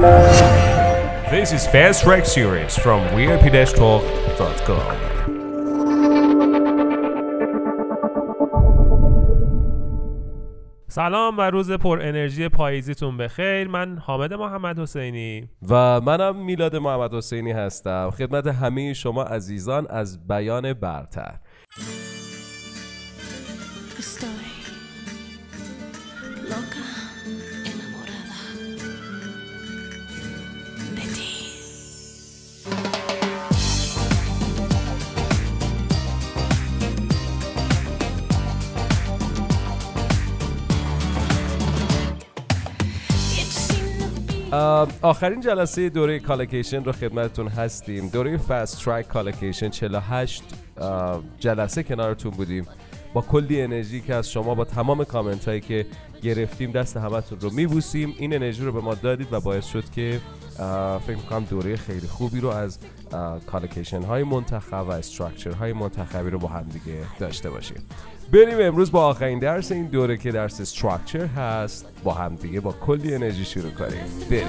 This is Fast Track Series from weird-talk.com. سلام و روز پر انرژی پاییزیتون بخیر. من حامد محمد حسینی و منم میلاد محمد حسینی هستم. خدمت همه شما عزیزان از بیان برتر. آخرین جلسه دوره کالوکیشن رو خدمتتون هستیم. دوره فست ترک کالوکیشن 48 جلسه کنارتون بودیم با کلی انرژی که از شما با تمام کامنت هایی که گرفتیم دست همتون رو میبوسیم. این انرژی رو به ما دادید و باعث شد که فکر میکنم دوره خیلی خوبی رو از کالوکیشن های منتخب و استراکچر های منتخبی رو با هم دیگه داشته باشیم. بریم امروز با آخرین درس این دوره که درس استراکچر هست با هم دیگه با کلی انرژی شروع کنیم. بریم.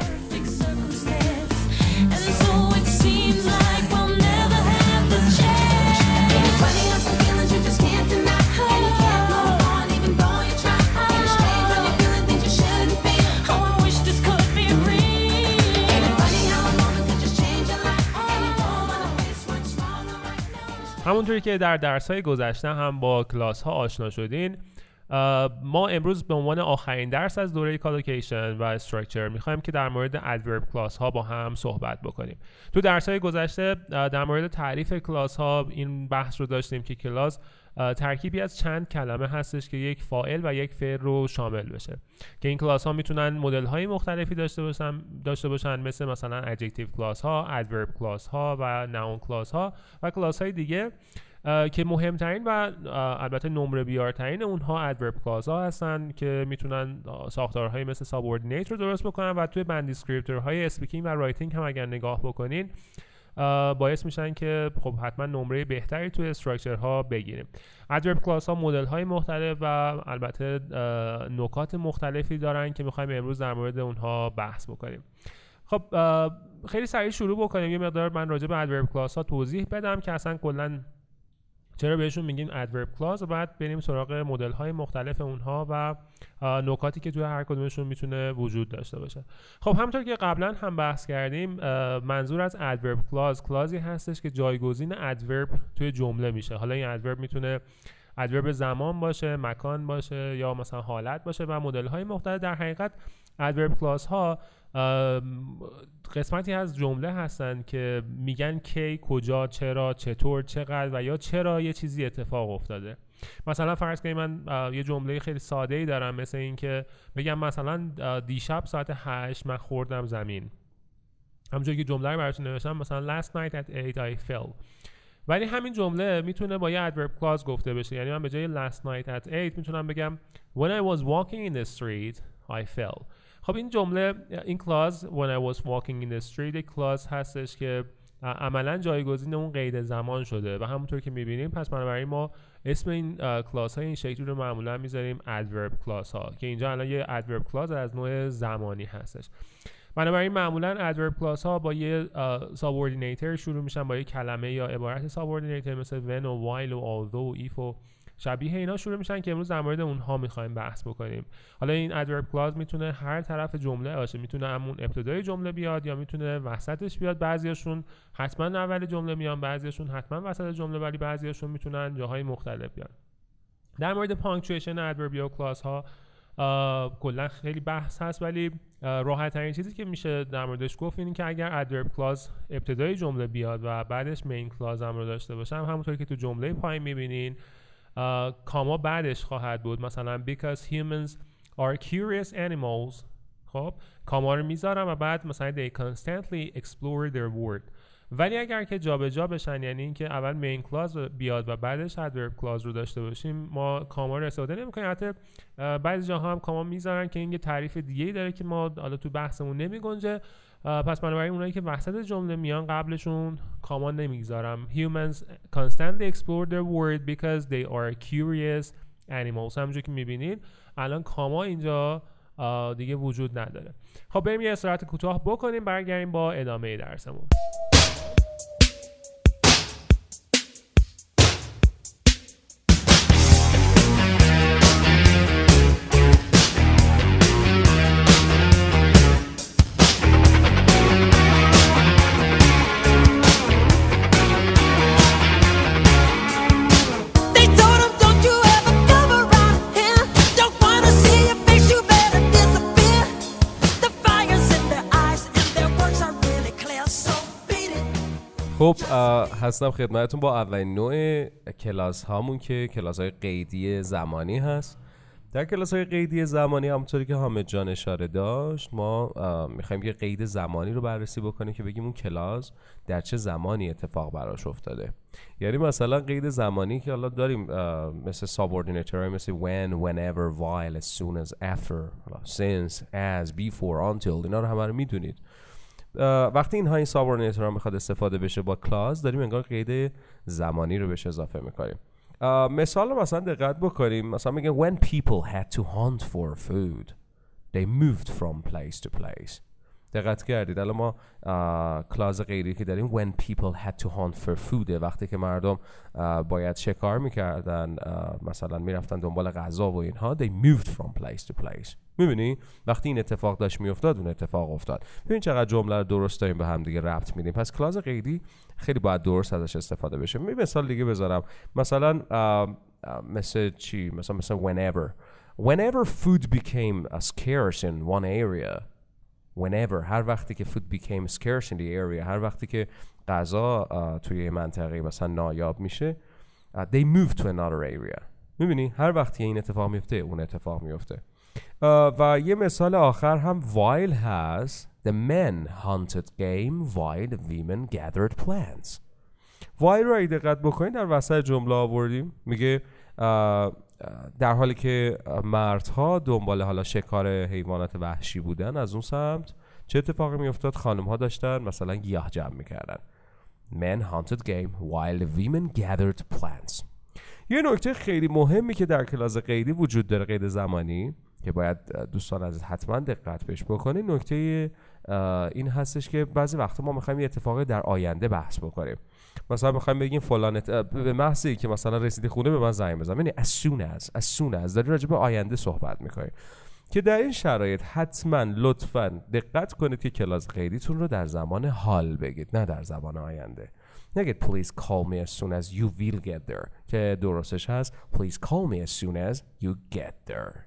همونطوری که در درس‌های گذشته هم با کلاس‌ها آشنا شدین، ما امروز به عنوان آخرین درس از دوره کالوکیشن و استراکچر می‌خوایم که در مورد ادورب کلاس‌ها با هم صحبت بکنیم. تو درس‌های گذشته در مورد تعریف کلاس‌ها این بحث رو داشتیم که کلاس ترکیبی از چند کلمه هستش که یک فاعل و یک فعل رو شامل بشه که این کلاس ها میتونن مدل های مختلفی داشته باشن مثلا ادجکتیو کلاس ها، ادورب کلاس ها و ناون کلاس ها و کلاس های دیگه که مهمترین و البته نمره بیارترین اونها ادورب کلاس ها هستن که میتونن ساختارهای مثل سابوردینیت رو درست بکنن و توی بند دیسکریپتورهای اسپیکینگ و رایتینگ هم اگر نگاه بکنین باعث میشن که خب حتما نمره بهتری توی استراکچرها بگیریم. ادورب کلاس ها مدل های مختلف و البته نکات مختلفی دارن که میخوایم امروز در مورد اونها بحث بکنیم. خب خیلی سریع شروع بکنیم. یه مقدار من راجع به ادورب کلاس ها توضیح بدم که اصلا کلا چرا بهشون میگیم ادورب کلاس و بعد بریم سراغ مدل های مختلف اونها و نکاتی که توی هر کدومشون میتونه وجود داشته باشه. خب همونطور که قبلا هم بحث کردیم، منظور از ادورب کلازی هستش که جایگزین ادورب توی جمله میشه. حالا این ادورب میتونه ادورب زمان باشه، مکان باشه یا مثلا حالت باشه و مدل های مختلف. در حقیقت ادورب کلاس ها قسمتی از جمله هستن که میگن کی، کجا، چرا، چطور، چقدر و یا چرا یه چیزی اتفاق افتاده. مثلا فرض کنید من یه جمله خیلی ساده‌ای دارم مثل این که بگم مثلا دیشب ساعت 8 من خوردم زمین. همونجوری که جمله رو براتون نوشتم مثلا last night at 8 I fell. ولی همین جمله میتونه با یه ادورب کلاز گفته بشه. یعنی من به جای last night at 8 میتونم بگم when I was walking in the street I fell. خب این جمله، این کلاز when I was walking in the street یک کلاز هستش که عملا جایگزین اون قید زمان شده و همونطور که میبینیم پس بنابراین ما اسم این کلاس های این شکلی رو معمولا میذاریم ادورب کلاس ها که اینجا الان یه ادورب کلاس از نوع زمانی هستش. بنابراین معمولا ادورب کلاس ها با یه سابوردینیتر شروع میشن، با یه کلمه یا عبارت سابوردینیتر مثل when و while و although و if و شبیه اینا شروع میشن که امروز در مورد اونها میخوایم بحث بکنیم. حالا این ادورب کلاس میتونه هر طرف جمله باشه، میتونه همون ابتدای جمله بیاد یا میتونه وسطش بیاد. بعضیاشون حتما اول جمله میان، بعضیاشون حتما وسط جمله، ولی بعضیاشون میتونن جاهای مختلف بیان. در مورد پانکچویشن ادوربیال کلاس ها کلا خیلی بحث هست، ولی راحت ترین چیزی که میشه در موردش گفت اینه که اگر ادورب کلاس ابتدای جمله بیاد و بعدش مین کلاس هم رو داشته باشه، همونطور که تو جمله پایین میبینین کاما بعدش خواهد بود. مثلا because humans are curious animals، خب کاما رو میذارم و بعد مثلا they constantly explore their world. ولی اگر که جابجا بشن، یعنی اینکه اول مین کلاس بیاد و بعدش ادورب کلاس رو داشته باشیم، ما کاما رو استفاده نمی‌کنیم. حتی بعضی جاها هم کاما میذارن که این یه تعریف دیگه‌ای داره که ما حالا تو بحثمون نمی‌گنجه. پس بنابراین اونایی که وسط جمله میان قبلشون کاما نمیگذارم. Humans constantly explore their world because they are curious animals. همونجوری که میبینید الان کاما اینجا دیگه وجود نداره. خب بریم یه استراحت کوتاه بکنیم، برگردیم با ادامه درسمون. خب هستم خدمتتون با اولین نوع کلاس هامون که کلاس های قیدی زمانی هست. در کلاس های قیدی زمانی همونطوری که حامد جان اشاره داشت، ما میخوایم یه قید زمانی رو بررسی بکنیم که بگیم اون کلاس در چه زمانی اتفاق براش افتاده. یعنی مثلا قید زمانی که حالا داریم مثل سابوردینیتور، مثل when, whenever, while, as soon as, after, since, as, before, until، اینا رو همه رو میدونید. وقتی اینها این سابوردینیتور میخواد استفاده بشه با کلاس، داریم انگار قید زمانی رو بهش اضافه میکنیم. مثال رو مثلا دقت بکنیم، مثلا میگه when people had to hunt for food they moved from place to place. دقت کردید؟ الان ما کلاس قیدی که داریم when people had to hunt for food، وقتی که مردم باید شکار میکردن، مثلا میرفتن دنبال غذا و اینها، they moved from place to place. میبینی وقتی این اتفاق داشت میافتاد اون اتفاق افتاد. ببین چقدر جمله رو درست داریم به هم دیگه ربط میدیم. پس کلاس قیدی خیلی باید درست ازش استفاده بشه. می مثال دیگه بذارم، مثلا مثل چی؟ مثلا whenever food became scarce in one area. whenever، هر وقتی که food became scarce in the area، هر وقتی که غذا توی منطقه مثلا نایاب میشه، they moved to another area. میبینی هر وقتی این اتفاق میفته اون اتفاق میفته. و یه مثال آخر هم while هست، the men hunted game while the women gathered plants. while رو اگه دقت بکنید در وسط جمله آوردیم، میگه در حالی که مردها دنبال حالا شکار حیوانات وحشی بودن، از اون سمت چه اتفاقی میافتاد؟ خانم‌ها داشتن مثلا گیاه جمع میکردن. men hunted game while the women gathered plants. یه نکته خیلی مهمی که در کلاس قیدی وجود داره، قید زمانی، که باید دوستان عزیز حتما دقت بهش بکنید، نکته این هستش که بعضی وقتا ما میخوایم یه اتفاقی در آینده بحث بکنیم. مثلا میخوایم بگیم فلان به محضی که مثلا رسیدی خونه به من زنگ بزن، یعنی as soon as داری راجع به آینده صحبت میکنیم. که در این شرایط حتما لطفاً دقت کنید که کلاس قیدیتون رو در زمان حال بگید، نه در زمان آینده. نگید please call me as soon as you will get there، که درستش هست please call me as soon as you get there.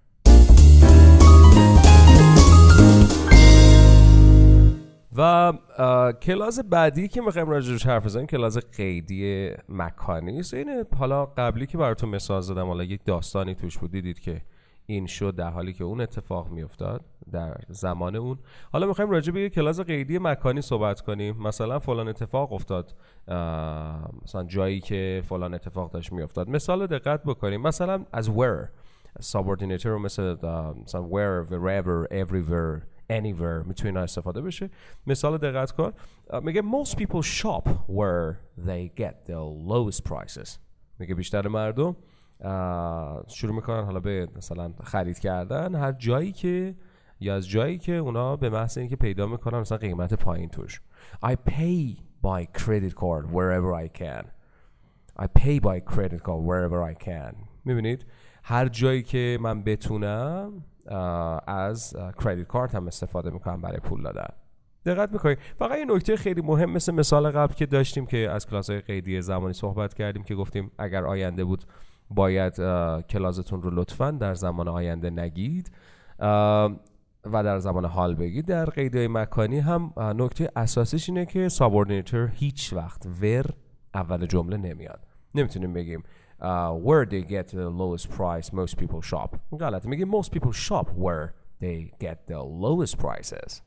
و کلاس بعدی که میخوایم راجعش حرف بزنیم کلاس قیدی مکانی است. این حالا قبلی که براتون مثال زدم، حالا یک داستانی توش بود، دیدید که این شد در حالی که اون اتفاق میافتاد در زمان اون. حالا میخوایم راجع به یک کلاس قیدی مکانی صحبت کنیم. مثلا فلان اتفاق افتاد، مثلا جایی که فلان اتفاق داشت میافتاد. مثال رو دقت بکنیم، مثلا از where subordinator رو مثلا where, wherever, everywhere, anywhere میتونه استفاده بشه. مثال دقت کن، میگه most people shop where they get the lowest prices. میگه بیشتر مردم شروع میکنن حالا به مثلا خرید کردن هر جایی که، یا از جایی که اونا به محض اینکه پیدا میکنن مثلا قیمت پایین توش. I pay by credit card wherever I can. I pay by credit card wherever I can. میبینید هر جایی که من بتونم از کردیت کارت هم استفاده میکنم برای پول دادن. دقت میکنید؟ فقط یه نکته خیلی مهم، مثل مثال قبل که داشتیم که از کلاس‌های قیدی زمانی صحبت کردیم که گفتیم اگر آینده بود باید کلاس‌تون رو لطفاً در زمان آینده نگید و در زمان حال بگید. در قیدی مکانی هم نکته اساسیش اینه که سابوردینیتور هیچ وقت ور اول جمله نمیاد. نمیتونیم بگیم where they get the lowest price most people shop. غلطه، میگیم most people shop where they get the lowest prices.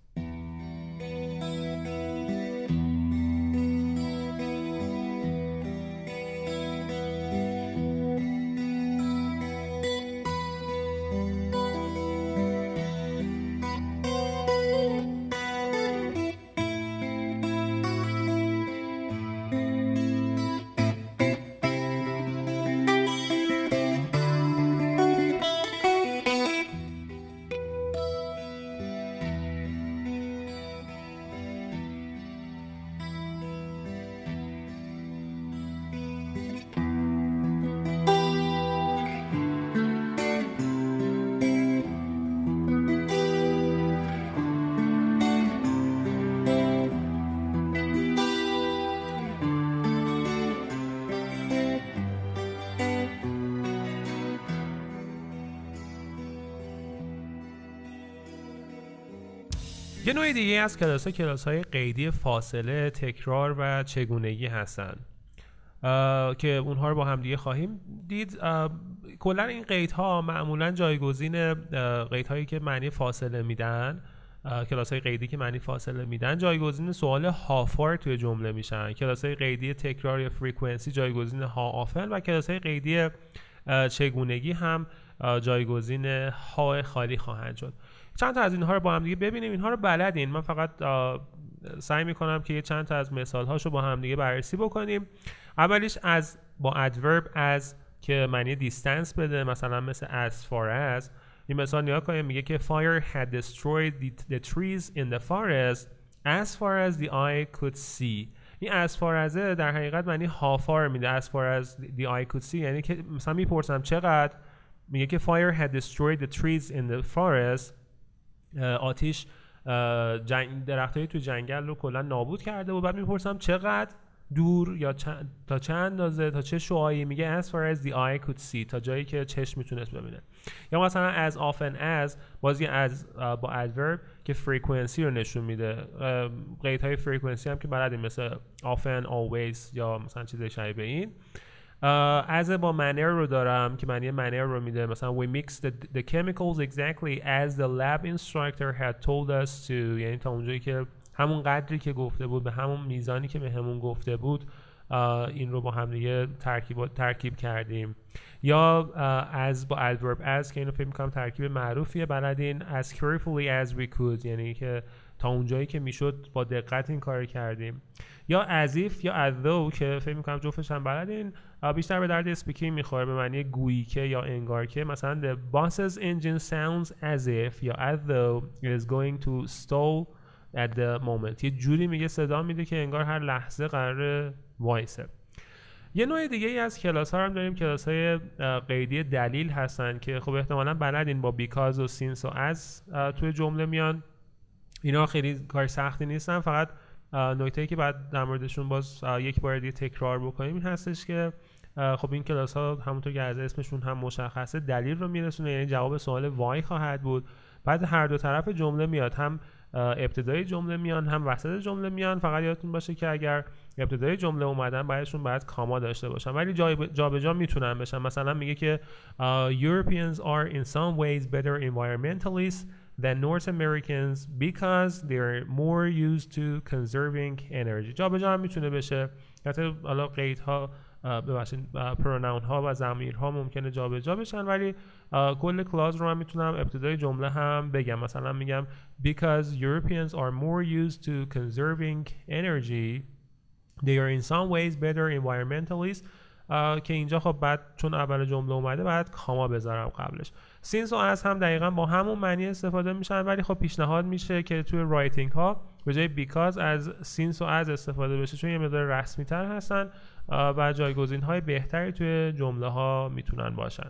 یه نوع دیگه از کلاس‌های قیدی فاصله، تکرار و چگونگی هستن که اونها رو با هم دیگه خواهیم دید. کلا این قیدها معمولا جایگزین قیدهایی که معنی فاصله میدن، کلاس‌های قیدی که معنی فاصله میدن جایگزین سوال how far توی جمله میشن. کلاس‌های قیدی تکرار یا frequency جایگزین how often و کلاس‌های قیدی چگونگی هم جایگزین how خالی خواهند شد. چند تا از اینها رو با هم دیگه ببینیم. اینها رو بلدین، من فقط سعی میکنم که چند تا از مثال‌هاشو با هم دیگه بررسی بکنیم. اولیش با adverb as که معنی دیستنس بده، مثلا مثل as far as. این مثال نگاه کنیم، میگه که fire had destroyed the trees in the forest as far as the eye could see. این as far as در حقیقت معنی how far میده. as far as the eye could see یعنی که مثلا میپرسم چقدر، میگه که fire had destroyed the trees in the forest، آتیش درختایی تو جنگل رو کلا نابود کرده و بعد میپرسم چقدر دور یا تا چند اندازه، تا چه شعاعی، میگه as far as the eye could see، تا جایی که چشم میتونست ببینه. یا مثلا as often as، بازی از با adverb که frequency رو نشون میده. قیدهای frequency هم که بلدیم مثل often، always یا مثلا چیزای شبیه این. as با manner رو دارم که معنی manner رو میده، مثلا we mixed the chemicals exactly as the lab instructor had told us to، یعنی تا اونجایی که همون قدری که گفته بود، به همون میزانی که بهمون گفته بود، این رو با هم دیگه ترکیب کردیم. یا as با adverb as که اینو فکر می‌کنم ترکیب معروفیه، بلدین as carefully as we could، یعنی که تا اونجایی که میشد با دقت این کار کردیم. یا as if یا as though که فکر می‌کنم جفتش هم بلدین، بیشتر به درد اسپیکینگ میخوره، به معنی گویی که یا انگار که. مثلا the bus's engine sounds as if یا as though it is going to stall at the moment، یه جوری میگه صدا میده که انگار هر لحظه قراره وایسه. یه نوع دیگه ای از کلاس ها هم داریم، کلاس های قیدی دلیل هستن که خب احتمالاً بلدین، با because و since و as توی جمله میان. اینا خیلی کار سختی نیستن، فقط نکته‌ای که بعد در موردشون باز یک بار دیگه تکرار بکنیم این هستش که خب این کلاس ها همونطور که از اسمشون هم مشخصه دلیل رو میرسونه، یعنی جواب سوال why خواهد بود. بعد هر دو طرف جمله میاد، هم ابتدای جمله میان هم وسط جمله میان. فقط یادتون باشه که اگر ابتدای جمله اومدن باید کاما داشته باشن، ولی جابجا میتونن بشن. مثلا میگه که Europeans are in some ways better environmentalists than North Americans because they're more used to conserving energy. جابجا هم میتونه بشه. حتی حالا قیدها پروناون ها و ضمیر ها ممکنه جابجا بشن، ولی کل کلاس رو من میتونم ابتدای جمله هم بگم. مثلا میگم because Europeans are more used to conserving energy they are in some ways better environmentalists، که اینجا خب بعد چون اول جمله اومده بعد کاما بذارم قبلش. since و as هم دقیقاً با همون معنی استفاده میشن، ولی خب پیشنهاد میشه که توی رایتینگ ها به جای because از since و as استفاده بشه، چون یه مقدار رسمی تر هستن و جایگزین های بهتری توی جمله ها میتونن باشن.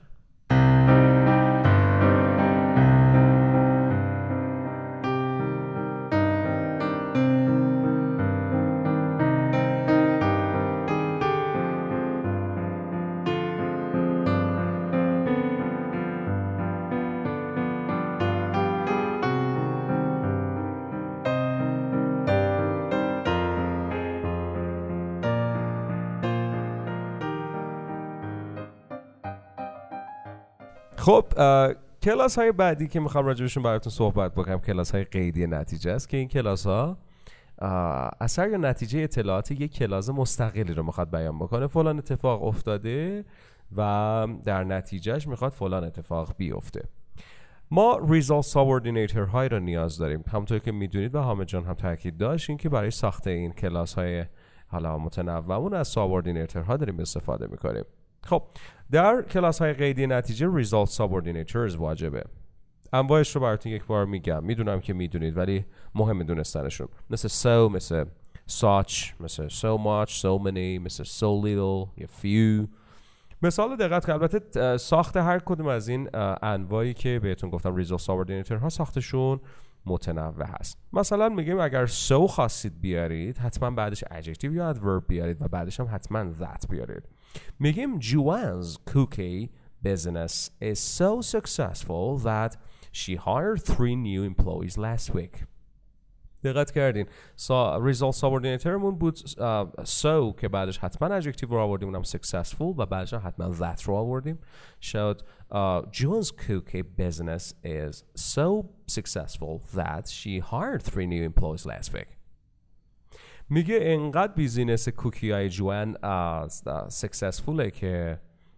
خب کلاس های بعدی که میخوام راجبشون براتون صحبت بکنم کلاس های قیدی نتیجه است که این کلاس ها اثر یا نتیجه اطلاعات یک کلاس مستقلی رو میخواد بیان بکنه. فلان اتفاق افتاده و در نتیجهش میخواد فلان اتفاق بیفته. ما result subordinator های رو نیاز داریم، همونطور که میدونید و حامد جان هم تاکید داشت، این که برای ساخت این کلاس های حالا متنوعمون از subordinator ها داریم استفاده میکنیم. خب در کلاس های قیدی نتیجه result subordinators واجبه. انواعش رو براتون یک بار میگم، میدونم که میدونید ولی مهم دونستنشون، مثل so، مثل such، مثل so much، so many، مثل so little یا few. مثال دقت کنید، البته ساخت هر کدوم از این انواعی که بهتون گفتم result subordinator ها ساختشون متنوع هست. مثلا میگیم اگر so خواستید بیارید حتما بعدش adjective یا adverb بیارید و بعدش هم حتما that بیارید. میگیم Joanne's cookie business is so successful that she hired 3 new employees last week. دقت کردین result subordinatorمون بود so که بعدش حتما adjective رو آوردیم اونم successful و بعدش حتما that رو آوردیم. شد June's cookie business is so successful that she hired 3 new employees last week. میگه انقدر بیزینس کوکی های جوان سکسسفوله که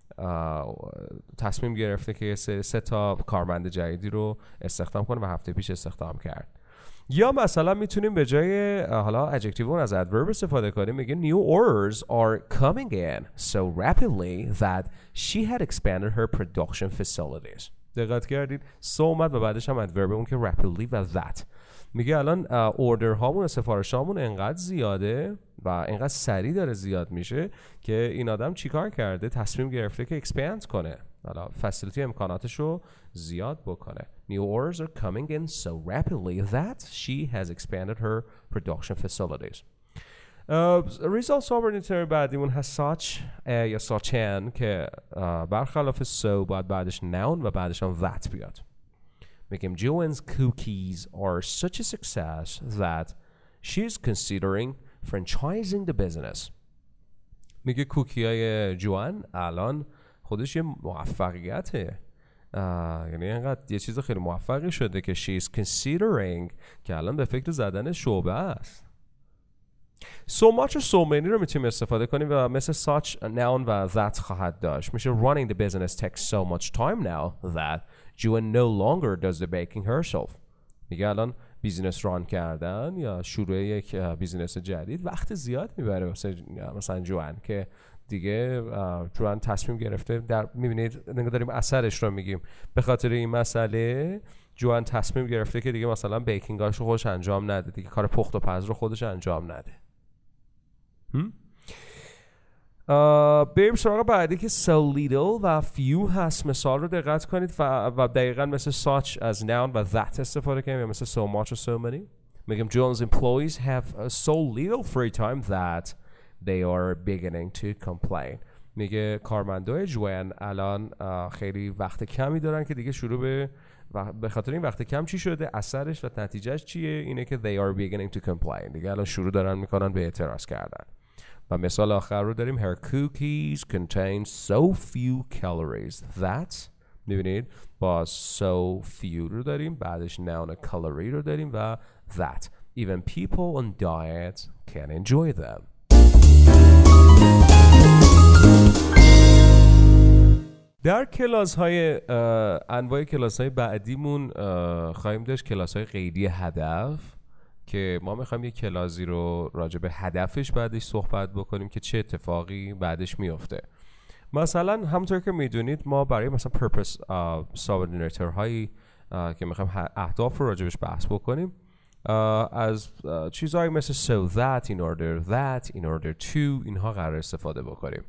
تصمیم گرفته که 3 تا کارمند جدیدی رو استخدام کنه و هفته پیش استخدام کرد. یا مثلا میتونیم به جای حالا adjective اون از adverb استفاده کنیم. میگه new orders are coming in so rapidly that she had expanded her production facilities. دقت کردید so اومد و بعدش هم adverb اون که rapidly و that. میگه الان اوردر هامون سفارش هامون انقدر زیاده و انقدر سریع داره زیاد میشه که این آدم چیکار کرده؟ تصمیم گرفته که expand کنه، حالا فسیلیتی امکاناتش رو زیاد بکنه. New orders are coming in so rapidly that she has expanded her production facilities. result subordinate بعدیمون هست such یا such که برخلاف so باید بعدش noun و بعدش هم that بیاد. میگیم Joanne's cookies are such a success that she's considering franchising the business. میگه کوکی های جوان الان خودش یه موفقیته، یعنی اینقدر یه چیز خیلی موفقی شده که she's considering که الان به فکر زدن شعبه است. so much و so many رو میتونیم استفاده کنیم و مثل such noun و that خواهد داشت. میشه running the business takes so much time now that Joanne no longer does the baking herself. میگه الان بیزینس ران کردن یا شروع یک بیزینس جدید وقت زیاد میبره مثلا جوان که دیگه جوان تصمیم گرفته میبینید داریم اثرش رو میگیم به خاطر این مسئله جوان تصمیم گرفته که دیگه مثلا بیکینگاش رو خودش انجام نده، دیگه کار پخت و پز رو خودش انجام نده. بریم سراغ بعدی که so little و few هست. مثال رو دقت کنید و دقیقا مثل such از noun و that استفاده کنیم یا مثل so much و so many. میگیم Joan's employees have so little free time that they are beginning to complain. میگه کارمندای جوان الان خیلی وقت کمی دارن که دیگه شروع به خاطر این وقت کم چی شده؟ اثرش و نتیجهش چیه؟ اینه که they are beginning to complain. دیگه الان شروع دارن میکنن به اعتراض کردن. و مثال آخر رو داریم her cookies contain so few calories that میبینید با so few رو داریم بعدش noun calorie رو داریم و that even people on diet can enjoy them. در کلاس های انواع کلاس های بعدیمون خواهیم داشت کلاس های قیدی هدف که ما میخوایم یک کلازی رو راجع به هدفش بعدش صحبت بکنیم که چه اتفاقی بعدش میفته. مثلا همونطور که میدونید ما برای مثلا purpose subordinator هایی که میخوایم اهداف رو راجع بهش بحث بکنیم از چیزهایی مثل so that in order to اینها قرار استفاده بکنیم.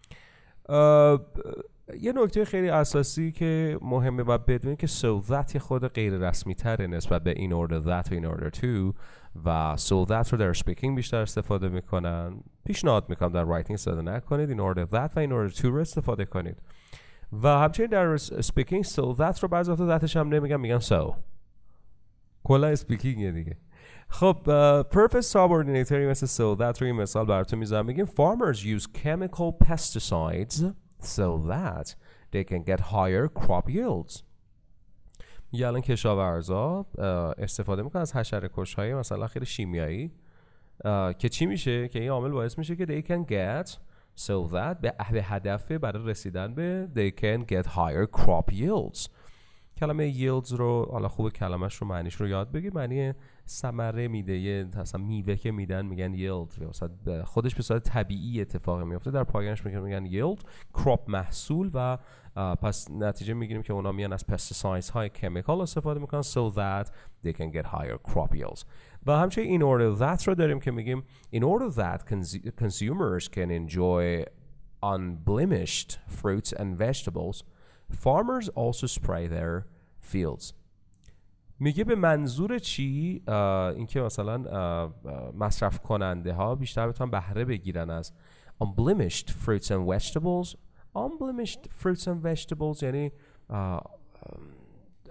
یه نکته خیلی اساسی که مهمه باید بدونید که so that خود غیر رسمی تره نسبت به in order that و in order to و so that رو در speaking بیشتر استفاده میکنن. پیشنهاد میکنم در writing استفاده نکنید، in order that و in order to رو استفاده کنید و همچنین در speaking so that رو بعضی وقتا thatش هم نمیگن، میگن so. کلا speaking دیگه. خب purpose subordinator مثل so that رو این مثال براتون میذارم. میگیم farmers use chemical pesticides so that they can get higher crop yields. میگه الان کشاورزا استفاده میکنن از حشره‌کش‌های مثلا خیلی شیمیایی که چی میشه که این عامل باعث میشه که they can get so that به هدف برای رسیدن به they can get higher crop yields. کلمه yields رو حالا خوب کلمش رو معنیش رو یاد بگیر. معنی ثمره میده، یه مثلا میوه که میدن میگن yield، مثلا خودش به صورت طبیعی اتفاق میفته در پایانش میگن yield. crop محصول و پس نتیجه میگیریم که اونا میان از pesticides های chemical استفاده میکنن so that they can get higher crop yields. و همچنین in order that رو داریم که میگیم in order that consumers can enjoy unblemished fruits and vegetables farmers also spray their fields. میگه به منظور چی؟ اینکه مثلا مصرف کننده ها بیشتر بتونن بهره بگیرن از unblemished fruits and vegetables. unblemished fruits and vegetables یعنی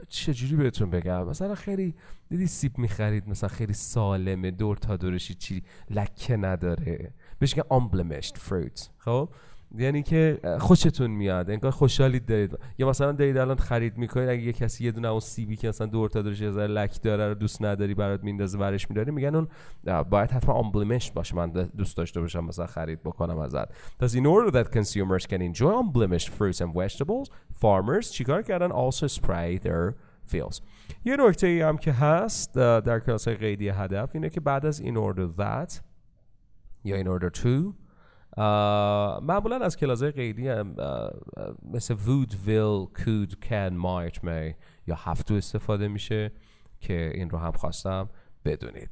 چجوری بهتون بگم، مثلا خیلی دیدی سیب میخرید مثلا خیلی سالمه، دور تا دورشی چی لکه نداره، بهش میگن unblemished fruit. خب یعنی که خوشتون میاد، انگار خوشحالید دارید. یا مثلا دارید الان خرید میکنید، اگه یه کسی یه دونه اون سیبی که مثلا دور تا دورش یه ذره لک داره رو دوست نداری برات میندازه ورش میداری، میگن اون باید حتما unblemished باشه، من دوست داشته باشم مثلا خرید بکنم ازت. Thus in order that consumers can enjoy unblemished fruits and vegetables, farmers چیکار کردن؟ also spray their fields. یه نکته ای هم که هست در کلاس های قیدی هدف اینه که بعد از in order that یا in order to معمولا از کلاس‌های قیدی هم مثل would, will, could, can, might, may یا have to استفاده میشه که این رو هم خواستم بدونید.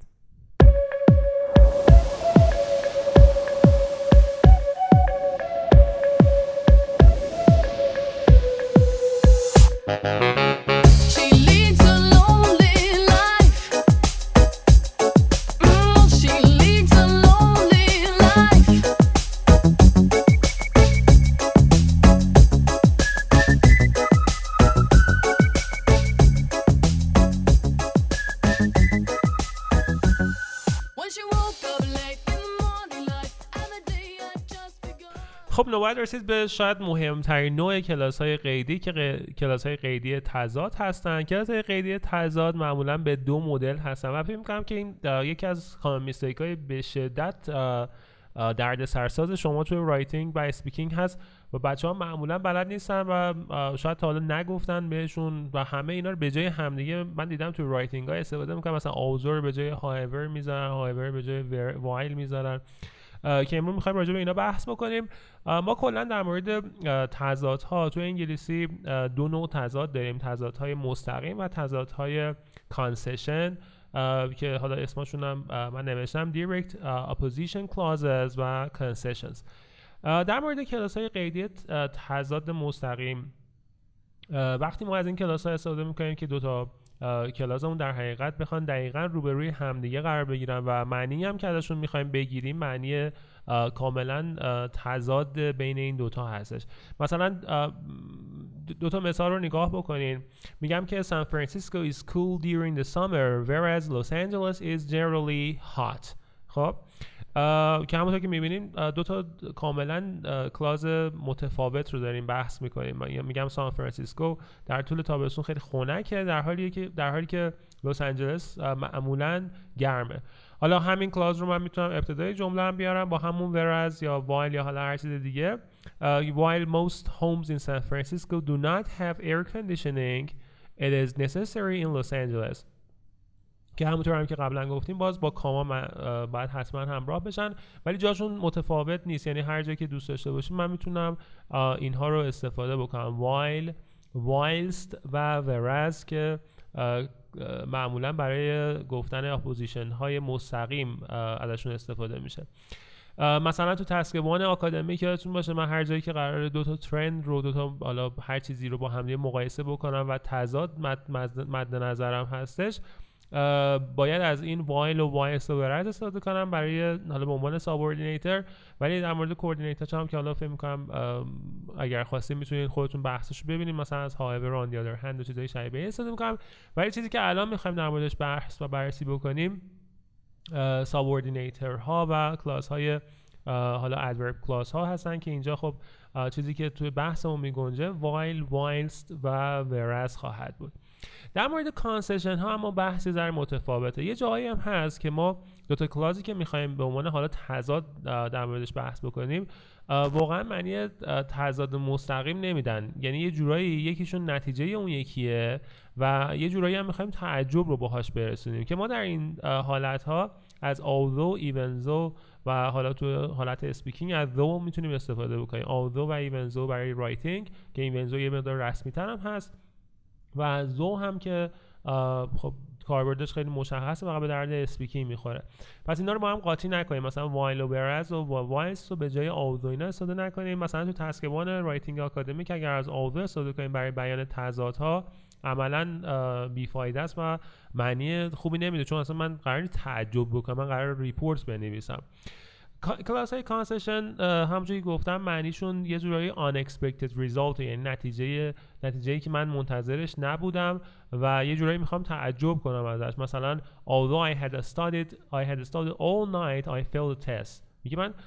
خب نوبت رسید به شاید مهمترین نوع کلاس‌های قیدی که کلاس‌های قیدی تضاد هستن. کلاس‌های قیدی تضاد معمولاً به دو مدل هستن و فکر می‌کنم که این یکی از کامن میستیک‌های به شدت درد سرساز شما توی رایتینگ و اسپیکینگ هست و بچه‌ها معمولاً بلد نیستن و شاید تا حالا نگفتن بهشون و همه اینا رو به جای همدیگه من دیدم توی رایتینگ‌ها استفاده می‌کنن، مثلا although به جای however میذارن، however به جای while میذارن، که امروز می‌خوایم راجع به اینا بحث بکنیم. ما کلا در مورد تضادها توی انگلیسی دو نوع تضاد داریم، تضادهای مستقیم و تضادهای کانسشن که حالا اسمشون هم من نوشتم direct opposition clauses و concessions. در مورد کلاس‌های قیدی تضاد مستقیم وقتی ما از این کلاس‌ها استفاده می‌کنیم که دو تا کلاسمون در حقیقت بخوان دقیقاً روبروی همدیگه قرار بگیرن و معنی هم که ازشون می‌خوایم بگیریم معنی کاملا تضاد بین این دوتا هستش. مثلا دوتا مثال رو نگاه بکنین. میگم که San Francisco is cool during the summer whereas Los Angeles is generally hot. خب که همونطور که میبینیم دوتا کاملا کلاز متفاوت رو داریم بحث میکنیم. میگم سان فرانسیسکو در طول تابستون خیلی خنکه در حالی که لس آنجلس معمولا گرمه. حالا همین کلاز رو من میتونم ابتدای جمله هم بیارم با همون whereas یا while یا حالا هر چیز دیگه. While most homes in San Francisco do not have air conditioning, it is necessary in Los Angeles. که همونطور هم که قبلا گفتیم باز با کاما باید حتما همراه بشن ولی جاشون متفاوت نیست، یعنی هر جایی که دوست داشته باشیم من میتونم اینها رو استفاده بکنم. while, whilst و whereas که معمولا برای گفتن اپوزیشن های مستقیم ازشون استفاده میشه. مثلا تو تسکبان آکادمیک یادتون باشه من هر جایی که قراره دو تا ترند رو، دو تا حالا هر چیزی رو با هم دیگه مقایسه بکنم و تضاد مد نظرم هستش، باید از این while و whilst و whereas استفاده کنم برای حالا به عنوان سابوردینیتور. ولی در مورد کوردینیتور هم که حالا فکر می‌کنم اگر خواستید میتونید خودتون بحثش رو ببینید، مثلا از however on the other hand و چیزای شبیه استفاده می‌کنم. ولی چیزی که الان می‌خوایم در موردش بحث و بررسی بکنیم سابوردینیتور ها و کلاس های حالا ادورب کلاس ها هستن که اینجا خب چیزی که توی بحثمون میگنجه while, whilst و whereas خواهد بود. در مورد کانسشن ها اما بحثی ذره متفاوته. یه جایی هم هست که ما دو تا کلازی که میخوایم به عنوان حالا تضاد در موردش بحث بکنیم واقعا معنی تضاد مستقیم نمیدن، یعنی یه جورایی یکیشون نتیجه اون یکیه و یه جورایی هم میخوایم تعجب رو باهاش برسونیم که ما در این حالت ها از although, even though و حالا تو حالت اسپیکینگ از though میتونیم استفاده بکنیم. although و even though برای رایتینگ که even though یه مقدار رسمی تر هم هست و though هم که خب کاربردش خیلی مشخصه فقط به درد اسپیکینگ میخوره. پس اینا رو با هم قاطی نکنیم، مثلا while و whereas و whilst رو به جای although اینا استفاده نکنیم. مثلا تو تسکبان رایتینگ آکادمیک اگر از although استفاده کنیم برای بیان تضادها عملاً بیفایده است و معنی خوبی نمیده، چون اصلا من قرار تعجب بکنم، من قرار ریپورت بنویسم. کلاس های کانسشن همونجوری گفتم معنیشون یه جورایی unexpected result، یعنی نتیجه‌ای که من منتظرش نبودم و یه جورایی میخوام تعجب کنم ازش. مثلا although I had studied all night I failed the test. میگه من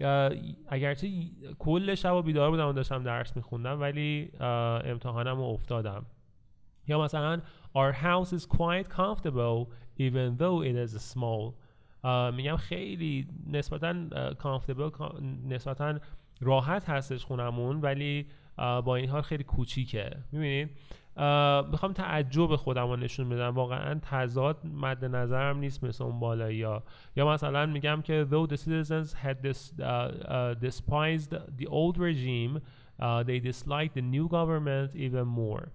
اگرچه کل شب بیدار بودم و داشتم درس میخوندم ولی امتحانم رو افتادم. یا مثلا our house is quite comfortable even though it is small. میگم خیلی نسبتاً comfortable، نسبتاً راحت هستش خونمون ولی با این حال خیلی کوچیکه. میبینید میخوام تعجب خودم رو نشون بدم، واقعا تضاد مد نظرم نیست مثل اون بالایی ها. یا مثلا میگم که though the citizens had despised the old regime they disliked the new government even more.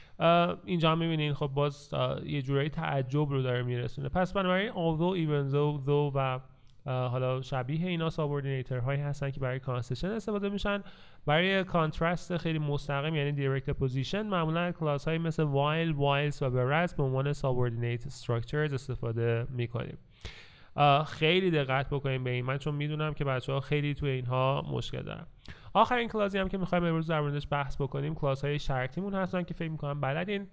اینجا میبینین خب باز یه جورایی تعجب رو داره میرسونه. پس بنابراین although even though و حالا شبیه اینا سابوردینیتر هایی هستن که برای کانسشن استفاده میشن. برای کانترست خیلی مستقیم یعنی دیرکت پوزیشن معمولا کلاس هایی مثل while، whilst و whereas به عنوان سابوردینیت استراکچرز استفاده میکنیم. خیلی دقت بکنیم به این، من چون میدونم که بچه‌ها خیلی توی اینها مشکل دارن. آخرین کلاسی هم که میخوایم امروز در موردش بحث بکنیم کلاس های شرطیمون هستن که فکر میکنم بلدین.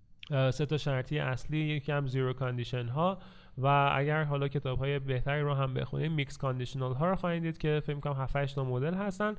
3 تا شرطی اصلی، یکی هم زیرو کاندیشن ها و اگر حالا کتاب های بهتری رو هم بخونیم میکس کاندیشنال ها رو خواهید دید که فکر میکنم 7-8 تا مدل هستن.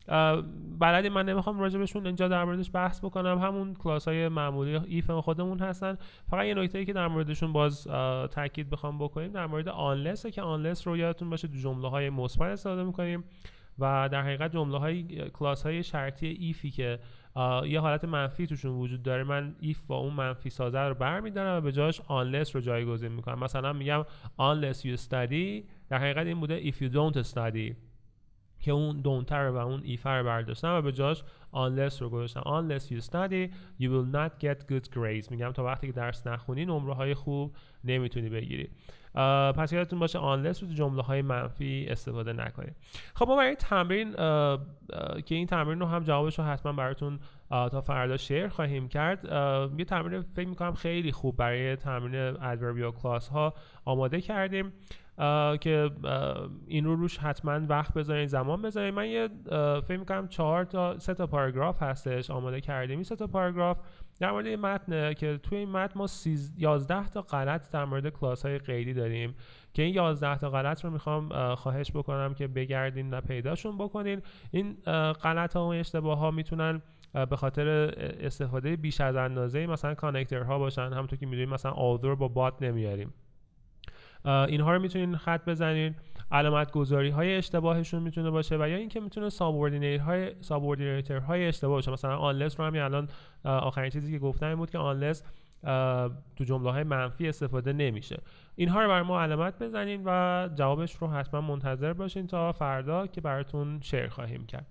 بلدین، من نمیخوام راجبشون اینجا در موردش بحث بکنم، همون کلاس های معمولی ایف خودمون هستن. فقط یه نکته‌ای که در موردشون باز تاکید بخوام بکنیم در مورد آنلس که آنلس رو یادتون باشه تو جمله های مثبت استفاده میکنیم و در حقیقت جمله های کلاس های شرطی ایفی که یه حالت منفی توشون وجود داره، من ایف با اون منفی سازه رو برمی‌دارم و به جاش unless رو جایگزین میکنم. مثلا میگم unless you study، در حقیقت این بوده if you don't study که اون don't و اون if رو برداشتم و به جاش unless رو گذاشتم. unless you study you will not get good grades. میگم تا وقتی که درس نخونی نمره های خوب نمیتونی بگیری. پس یادتون باشه unless رو تو جمله های منفی استفاده نکنید. خب ما برای تمرین که این تمرین رو هم جوابش رو حتما براتون تا فردا شیر خواهیم کرد، یه تمرین فکر میکنم خیلی خوب برای تمرین adverbial clause ها آماده کردیم که این رو روش حتما وقت بذارین، زمان بذارین. من یه فکر میکنم 3 تا پاراگراف هستش آماده کردیم. این 3 تا پاراگراف در مورد متن که توی این متن ما 11 تا غلط در مورد کلاس های غیری داریم که این 11 تا غلط رو میخوام خواهش بکنم که بگردین و پیداشون بکنین. این غلط ها و اشتباه ها میتونن به خاطر استفاده بیش از اندازه مثلا کانکتور ها باشن، همونطور که میدونیم مثلا although با بات نمیاریم. اینها رو میتونین خط بزنین. علامت گذاری های اشتباهشون میتونه باشه و یا اینکه میتونه سابوردینیتر های اشتباه باشه. مثلا unless رو همین الان آخرین چیزی که گفتم این بود که unless تو جمله های منفی استفاده نمیشه. اینها رو برای ما علامت بزنین و جوابش رو حتما منتظر باشین تا فردا که براتون شیر خواهیم کرد.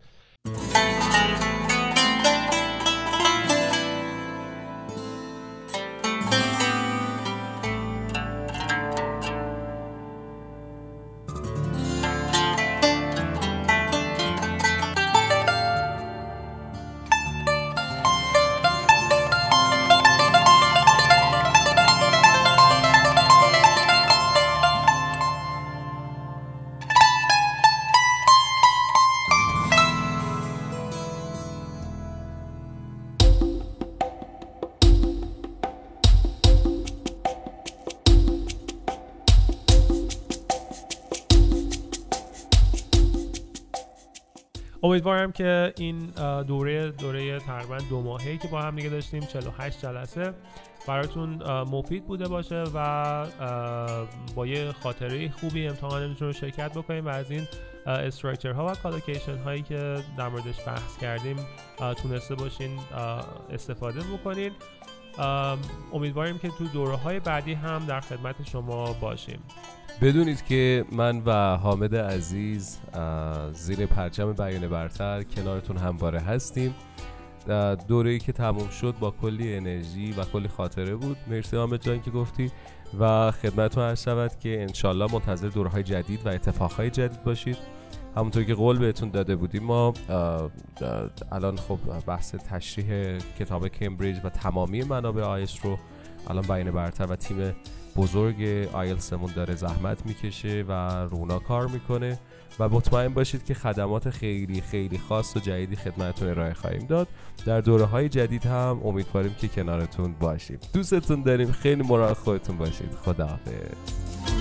امیدوارم که این دوره تقریبا 2 ماهه‌ای که با هم دیگه داشتیم 48 جلسه براتون مفید بوده باشه و با یه خاطره خوبی امتحانتون رو شرکت بکنیم و از این استراکچر ها و کالوکیشن هایی که در موردش بحث کردیم تونسته باشین استفاده بکنین. امیدواریم که تو دوره های بعدی هم در خدمت شما باشیم. بدونید که من و حامد عزیز زیر پرچم بیان برتر کنارتون همواره هستیم. دوره‌ای که تموم شد با کلی انرژی و کلی خاطره بود. مرسی حامد جان که گفتی و خدمتتون عرض شود که انشالله منتظر دوره‌های جدید و اتفاقهای جدید باشید. همونطور که قول بهتون داده بودیم ما الان خب بحث تشریح کتاب کمبریج و تمامی منابع آیس رو الان بیان برتر و تیم بزرگ آیلتسمون داره زحمت میکشه و رونا کار میکنه و مطمئن باشید که خدمات خیلی خیلی خاص و جدیدی خدمتتون ارائه خواهیم داد. در دوره‌های جدید هم امیدواریم که کنارتون باشیم. دوستتون داریم. خیلی مراقب خودتون باشید. خداحافظ.